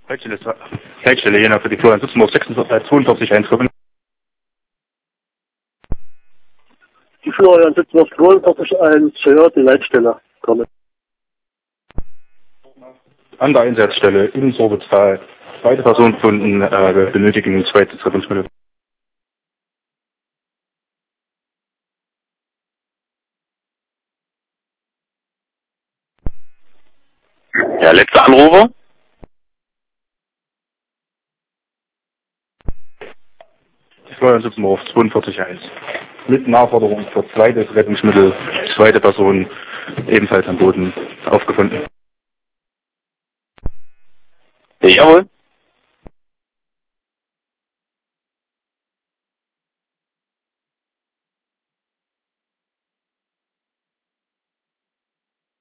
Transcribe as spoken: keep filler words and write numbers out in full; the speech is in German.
Leitstelle, Leitstelle Jena für die Florian Sitzenburg zweiundvierzig eins kommen. Die Florian Sitzenburg zweiundvierzig eins, ja, die Leitstelle kommen. An der Einsatzstelle in Sorbetal. Zweite Person gefunden, äh, wir benötigen ein zweites Rettungsmittel. Ja, letzter Anrufer. Florian Sitzenburg zweiundvierzig eins. Mit Nachforderung für zweites Rettungsmittel, zweite Person ebenfalls am Boden aufgefunden. Jawohl.